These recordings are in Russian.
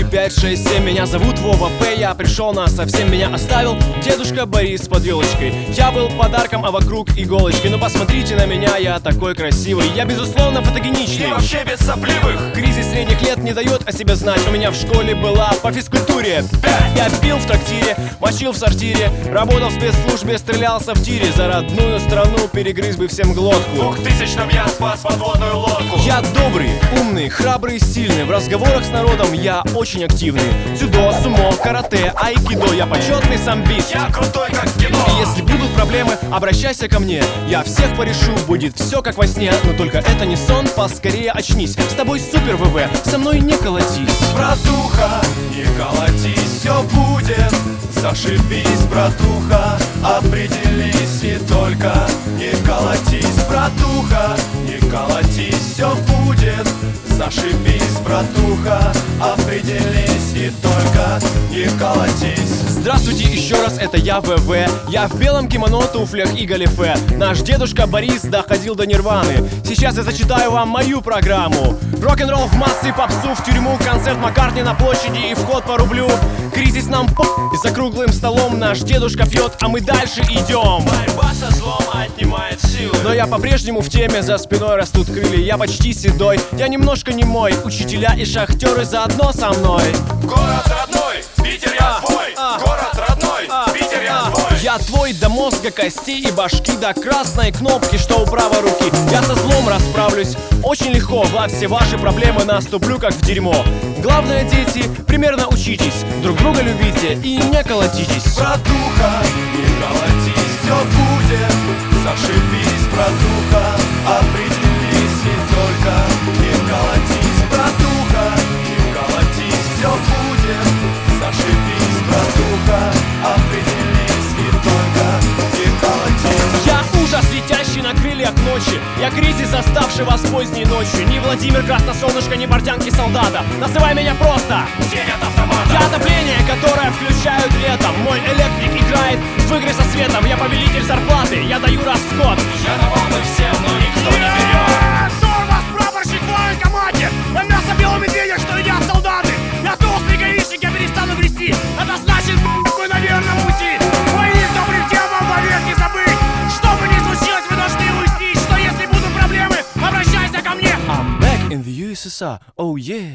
5, 6, 7, меня зовут Вова П. Я пришел на совсем, меня оставил дедушка Борис под елочкой. Я был подарком, а вокруг иголочки. Но посмотрите на меня, я такой красивый. Я безусловно фотогеничный и вообще без сопливых. Кризис средних лет не дает о себе знать. У меня в школе была по физкультуре 5. Я пил в трактире, мочил в сортире, работал в спецслужбе, стрелялся в тире. За родную страну перегрыз бы всем глотку. В 2000-м я спас подводную лодку. Я добрый, умный, храбрый, сильный. В разговорах с народом я очень активный. Дзюдо, сумо, карате, айкидо. Я почетный самбист. Я крутой, как в кино. И если будут проблемы, обращайся ко мне. Я всех порешу, будет все как во сне. Но только это не сон, поскорее очнись. С тобой супер ВВ, со мной не колотись. Братуха, не колотись, все будет. Зашибись, братуха, определись и только не колотись, братуха, не колотись, все будет. Зашибись, братуха, определись и только не колотись. Здравствуйте еще раз, это я ВВ. Я в белом кимоно, туфлях и галифе. Наш дедушка Борис доходил до нирваны. Сейчас я зачитаю вам мою программу. Рок-н-ролл в массы, попсу в тюрьму, концерт Маккартни на площади и вход по рублю. Кризис нам и за круглым столом наш дедушка пьет, а мы дальше идем. Борьба со злом отнимает силы. Но я по-прежнему в теме, за спиной растут крылья. Я почти седой, я немножко немой. Учителя и шахтеры заодно со мной. Город родной, Питер я твой. Город родной, Питер я твой. Я твой до мозга костей и башки, до красной кнопки, что у правой руки. Я со злом расправлюсь очень легко. Во все ваши проблемы наступлю как в дерьмо. Главное, дети, примерно учитесь, друг друга любите и не колотитесь. Братуха, не колотись, все будет. Зашибись, братуха, определись и только не колотись. Братуха, не колотись, все будет. Зашибись, братуха, определись и только не колотись. Я ужас, летящий на крыльях ночи. Я кризис, заставший вас поздней ночью. Не Владимир Красносолнышко, не портянки солдата. Называй меня просто Тень от автомата. Я отопление, которое включают летом. Мой электрик играет в игры со светом. Я повелитель зарплаты, я даю раз в год. Я на волны всем, но никто не берет. Сорвас, прапорщик в военкомате. На мясо белого медведя, что едят солдаты. Я толстый гаишник, я перестану грести. Это значит, мы на верном пути. Моих добрых дел вам вовек не забыть. Что бы ни случилось, вы должны уйти. Что если будут проблемы, обращайся ко мне. I'm back in the USSR, oh yeah.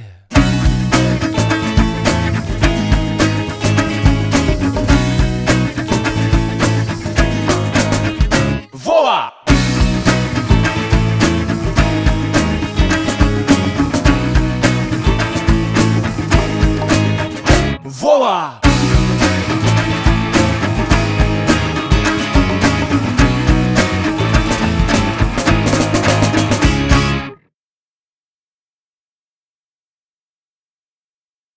Вова! Вова!